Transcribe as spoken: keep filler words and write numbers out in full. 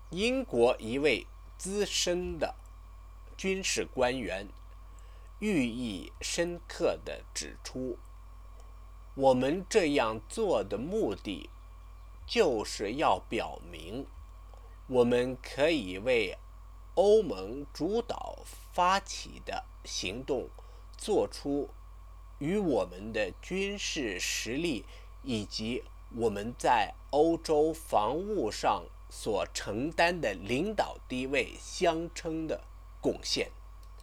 英国一位资深的军事官员寓意深刻地指出，我们这样做的目的就是要表明，我们可以为欧盟主导发起的行动做出与我们的军事实力以及我们在欧洲防务上所承担的领导地位相称的贡献。